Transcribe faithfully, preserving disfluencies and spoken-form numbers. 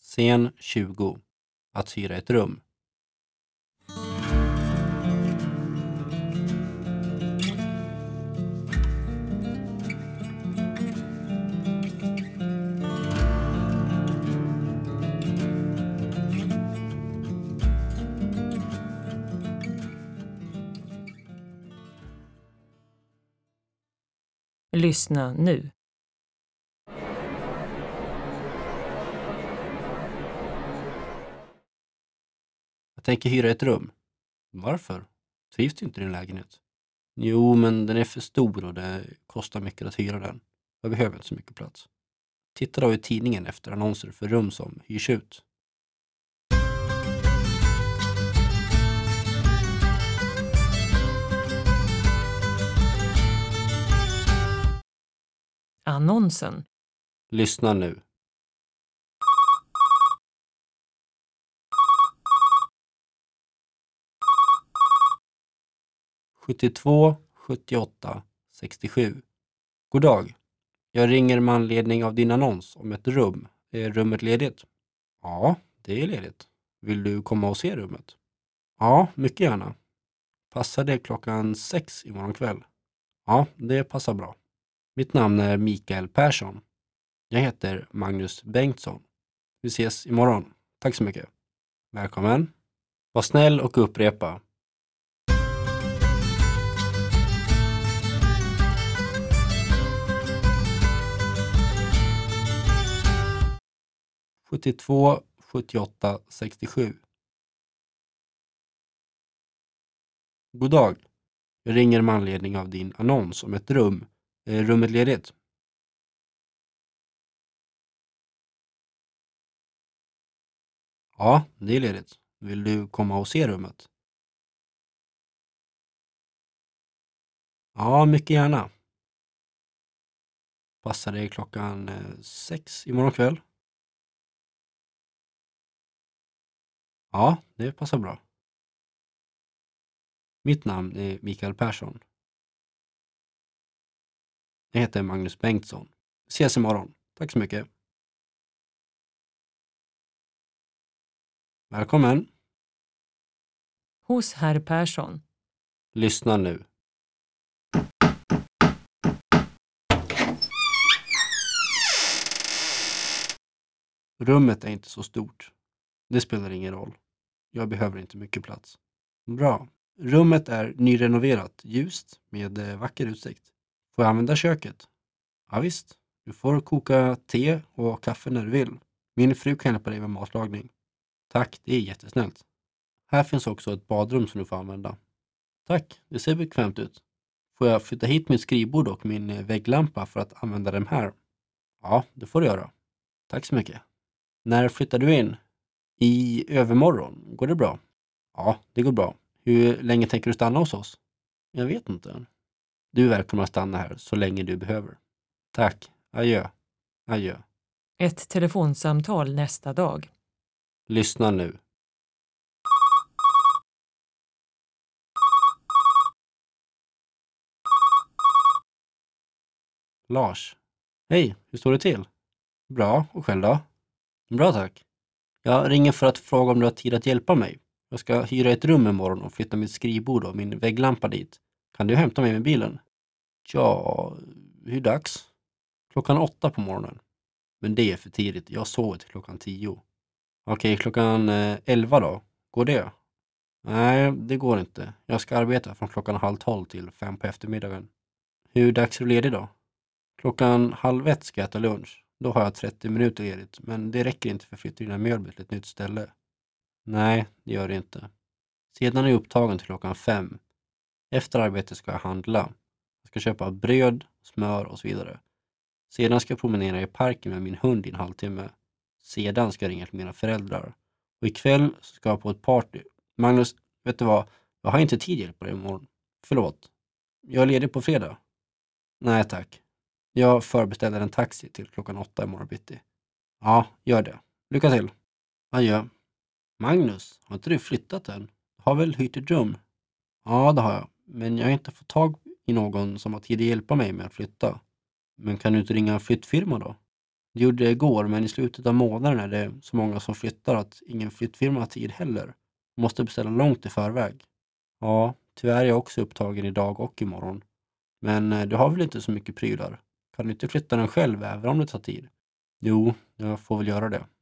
Scen tjugo. Att hyra ett rum. Lyssna nu. Jag tänker hyra ett rum. Varför? Trivs du inte i din lägenhet? Jo, men den är för stor och det kostar mycket att hyra den. Jag behöver inte så mycket plats. Titta då i tidningen efter annonser för rum som hyrs ut. Annonsen. Lyssna nu. sjuttiotvå sjuttioåtta sextiosju. God dag. Jag ringer med anledning av din annons om ett rum. Är rummet ledigt? Ja, det är ledigt. Vill du komma och se rummet? Ja, mycket gärna. Passar det klockan sex imorgon kväll? Ja, det passar bra. Mitt namn är Mikael Persson. Jag heter Magnus Bengtsson. Vi ses imorgon. Tack så mycket. Välkommen. Var snäll och upprepa. sjuttiotvå sjuttioåtta sextiosju. God dag. Jag ringer med anledning av din annons om ett rum. Är rummet ledigt? Ja, det är ledigt. Vill du komma och se rummet? Ja, mycket gärna. Passar det klockan eh, sex imorgon kväll? Ja, det passar bra. Mitt namn är Mikael Persson. Jag heter Magnus Bengtsson. Vi ses imorgon. Tack så mycket. Välkommen. Hos herr Persson. Lyssna nu. Rummet är inte så stort. Det spelar ingen roll. Jag behöver inte mycket plats. Bra. Rummet är nyrenoverat, ljust, med eh, vacker utsikt. Får jag använda köket? Ja visst. Du får koka te och kaffe när du vill. Min fru kan hjälpa dig med matlagning. Tack, det är jättesnällt. Här finns också ett badrum som du får använda. Tack, det ser bekvämt ut. Får jag flytta hit mitt skrivbord och min eh, vägglampa för att använda dem här? Ja, det får du göra. Tack så mycket. När flyttar du in? I övermorgon. Går det bra? Ja, det går bra. Hur länge tänker du stanna hos oss? Jag vet inte. Du är välkommen att stanna här så länge du behöver. Tack. Adjö. Adjö. Ett telefonsamtal nästa dag. Lyssna nu. Lars. Hej, hur står det till? Bra, och själv då? Bra tack. Jag ringer för att fråga om du har tid att hjälpa mig. Jag ska hyra ett rum imorgon och flytta mitt skrivbord och min vägglampa dit. Kan du hämta mig med bilen? Ja, hur dags? Klockan åtta på morgonen. Men det är för tidigt. Jag sover till klockan tio. Okej, klockan eh, elva då? Går det? Nej, det går inte. Jag ska arbeta från klockan halv tolv till fem på eftermiddagen. Hur dags är du ledig då? Klockan halv ett ska jag äta lunch. Då har jag trettio minuter ledigt, men det räcker inte för att flytta dina möbler till ett nytt ställe. Nej, det gör det inte. Sedan är jag upptagen till klockan fem. Efter arbetet ska jag handla. Jag ska köpa bröd, smör och så vidare. Sedan ska jag promenera i parken med min hund i en halvtimme. Sedan ska jag ringa till mina föräldrar. Och ikväll ska jag på ett party. Magnus, vet du vad? Jag har inte tid att hjälpa dig imorgon. Förlåt. Jag är ledig på fredag. Nej tack. Jag förbeställer en taxi till klockan åtta imorgon bitti. Ja, gör det. Lycka till. Adjö. Magnus, har inte du flyttat än? Har väl hyrt ett rum? Ja, det har jag. Men jag har inte fått tag i någon som har tid att hjälpa mig med att flytta. Men kan du inte ringa en flyttfirma då? Det gjorde det igår, men i slutet av månaden är det så många som flyttar att ingen flyttfirma har tid heller. Måste beställa långt i förväg. Ja, tyvärr är jag också upptagen idag och imorgon. Men eh, du har väl inte så mycket prylar? Kan du inte flytta den själv även om det tar tid? Jo, jag får väl göra det.